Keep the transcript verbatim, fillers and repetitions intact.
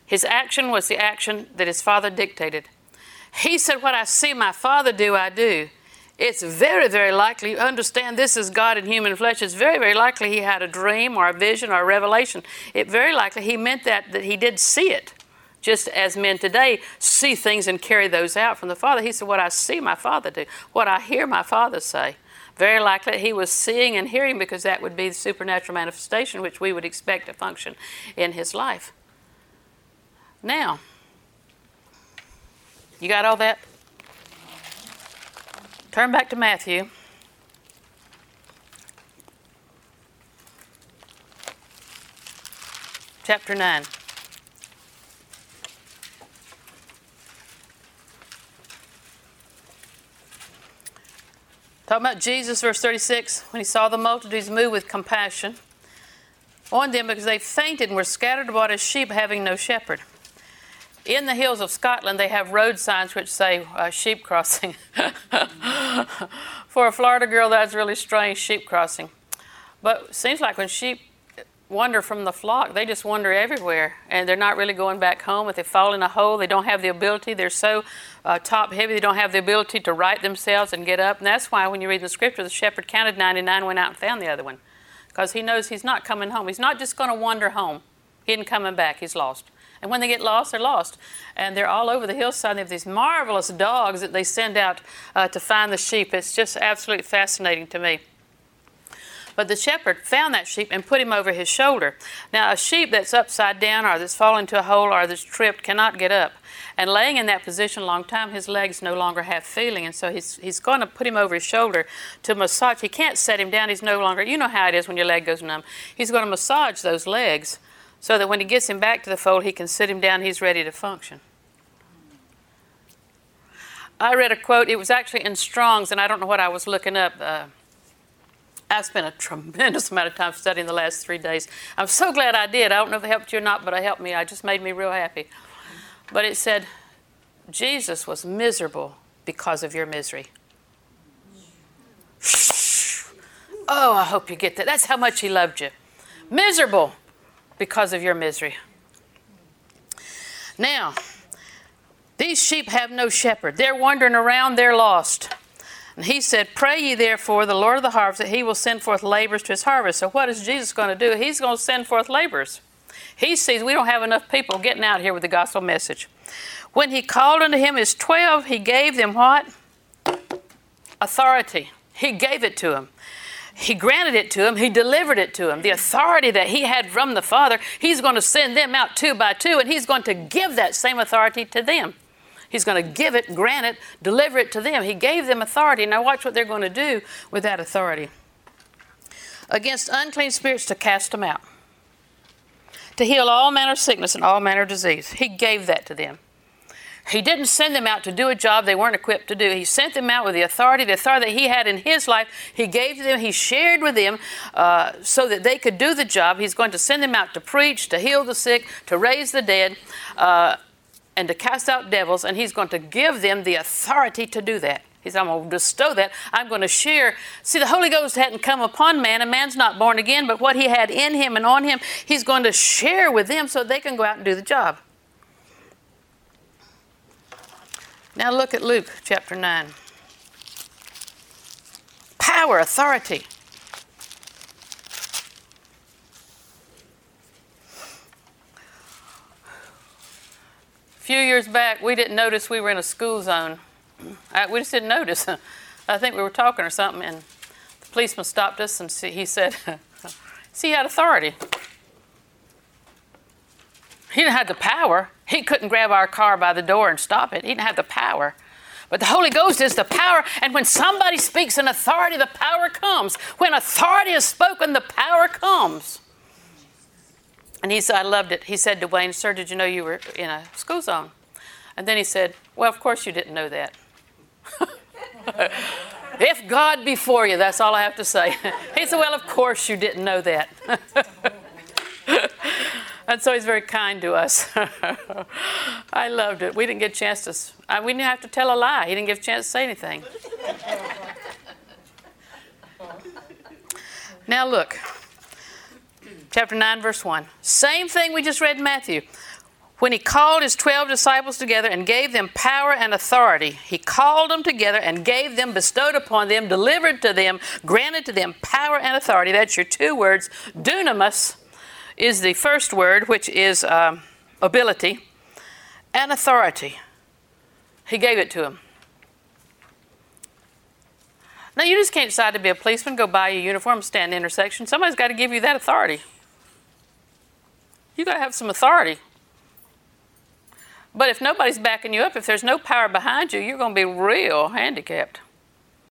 His action was the action that his Father dictated. He said, what I see my Father do, I do. It's very, very likely, you understand this is God in human flesh, it's very, very likely he had a dream or a vision or a revelation. It very likely he meant that, that he did see it, just as men today see things and carry those out from the Father. He said, what I see my Father do, what I hear my Father say. Very likely he was seeing and hearing, because that would be the supernatural manifestation which we would expect to function in his life. Now, you got all that? Turn back to Matthew. Chapter nine. Talking about Jesus, verse thirty-six, when he saw the multitudes moved with compassion on them, because they fainted and were scattered about as sheep having no shepherd. In the hills of Scotland, they have road signs which say uh, sheep crossing. For a Florida girl, that's really strange, sheep crossing. But it seems like when sheep wander from the flock, they just wander everywhere, and they're not really going back home. If they fall in a hole, they don't have the ability. They're so uh, top heavy, they don't have the ability to right themselves and get up. And that's why when you read the scripture, the shepherd counted ninety-nine, went out and found the other one, because he knows he's not coming home. He's not just going to wander home. He isn't coming back. He's lost. And when they get lost, they're lost. And they're all over the hillside. They have these marvelous dogs that they send out uh, to find the sheep. It's just absolutely fascinating to me. But the shepherd found that sheep and put him over his shoulder. Now, a sheep that's upside down or that's fallen into a hole or that's tripped cannot get up. And laying in that position a long time, his legs no longer have feeling. And so he's, he's going to put him over his shoulder to massage. He can't set him down. He's no longer, you know how it is when your leg goes numb. He's going to massage those legs so that when he gets him back to the fold, he can sit him down. He's ready to function. I read a quote. It was actually in Strong's, and I don't know what I was looking up. Uh, I've spent a tremendous amount of time studying the last three days. I'm so glad I did. I don't know if it helped you or not, but it helped me. It just made me real happy. But it said, Jesus was miserable because of your misery. Oh, I hope you get that. That's how much he loved you. Miserable because of your misery. Now, these sheep have no shepherd. They're wandering around. They're lost. And he said, pray ye therefore the Lord of the harvest that he will send forth laborers to his harvest. So what is Jesus going to do? He's going to send forth laborers. He sees we don't have enough people getting out here with the gospel message. When he called unto him his twelve, he gave them what? Authority. He gave it to them. He granted it to them. He delivered it to them. The authority that he had from the Father, he's going to send them out two by two, and he's going to give that same authority to them. He's going to give it, grant it, deliver it to them. He gave them authority. Now watch what they're going to do with that authority. Against unclean spirits to cast them out. To heal all manner of sickness and all manner of disease. He gave that to them. He didn't send them out to do a job they weren't equipped to do. He sent them out with the authority, the authority that he had in his life. He gave to them, he shared with them uh, so that they could do the job. He's going to send them out to preach, to heal the sick, to raise the dead, uh, and to cast out devils. And he's going to give them the authority to do that. He said, I'm going to bestow that. I'm going to share. See, the Holy Ghost hadn't come upon man, and man's not born again, but what he had in him and on him, he's going to share with them so they can go out and do the job. Now look at Luke chapter nine. Power, authority. A few years back, we didn't notice we were in a school zone. I, we just didn't notice. I think we were talking or something, and the policeman stopped us, and see, he said, see, he had authority. He didn't have the power. He couldn't grab our car by the door and stop it. He didn't have the power. But the Holy Ghost is the power, and when somebody speaks in authority, the power comes. When authority is spoken, the power comes. And he said, I loved it. He said to Wayne, sir, did you know you were in a school zone? And then he said, well, of course you didn't know that. If God be for you, that's all I have to say. He said, well, of course you didn't know that. And so he's very kind to us. I loved it. We didn't get a chance to, I, we didn't have to tell a lie. He didn't give a chance to say anything. Now look, chapter nine, verse one. Same thing we just read in Matthew. when he called his twelve disciples together and gave them power and authority. He called them together and gave them, bestowed upon them, delivered to them, granted to them power and authority. That's your two words. Dunamis is the first word, which is um, ability, and authority. He gave it to them. Now, you just can't decide to be a policeman, go buy your uniform, stand in the intersection. Somebody's got to give you that authority. You've got to have some authority. But if nobody's backing you up, if there's no power behind you, you're going to be real handicapped.